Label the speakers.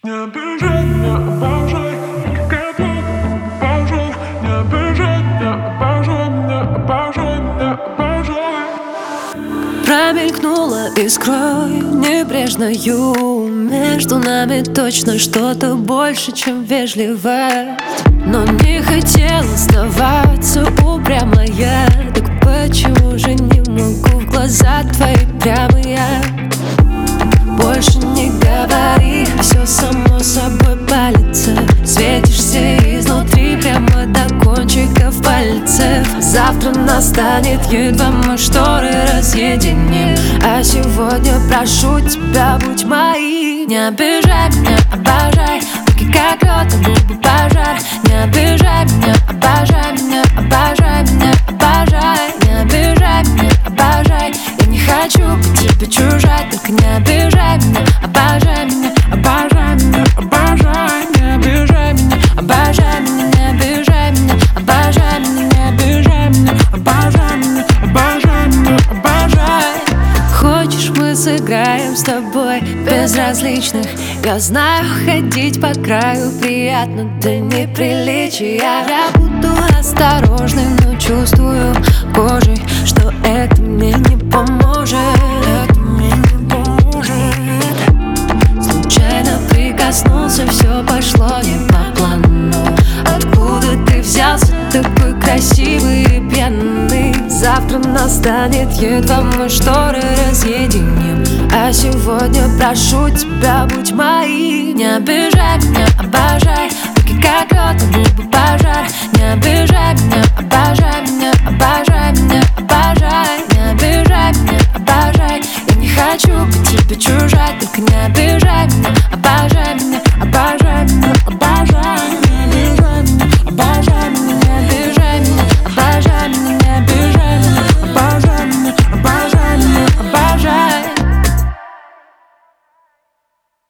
Speaker 1: Не обижай меня, обожай, как я обожаю. Не обижай меня, обожай меня, обожай меня, обожай.
Speaker 2: Промелькнула искрой небрежною. Между нами точно что-то больше, чем вежливость. Но не хотела сдаваться упрямая. Так почему же не могу в глаза твои прямые? Больше не говори, все само собой палится. Светишься изнутри прямо до кончиков пальцев. Завтра настанет, едва мы шторы разъединим. А сегодня прошу тебя, будь моей. Не обижай меня, обожай, руки как лед, а губы пожар. Не обижай меня, обожай меня, обожай меня, обожай. Не обижай меня, обожай, я не хочу быть тебе чужой. Только не обижай меня, обожай меня, обожай меня, обожай. Не обижай меня, обожай меня, не обижай меня, обожай меня, не обижай меня, обожай меня, обожай меня, обожай. Хочешь, мы сыграем с тобой безразличных? Я знаю, ходить по краю приятно до неприличия. Я буду осторожным, но чувствую кожей, что это мне не поможет. Это мне не поможет. Случайно прикоснулся, все пошло не по плану. Откуда ты взялся такой красивый и пьяный? Завтра настанет, едва мы шторы разъединим. А сегодня прошу тебя, будь моей. Не обижай меня, обожай, руки как лед, а губы пожар. Не обижай меня, обожай меня, обожай меня, обожай. Не обижай меня, обожай, я не хочу быть тебе чужой. Только не обижай меня, обожай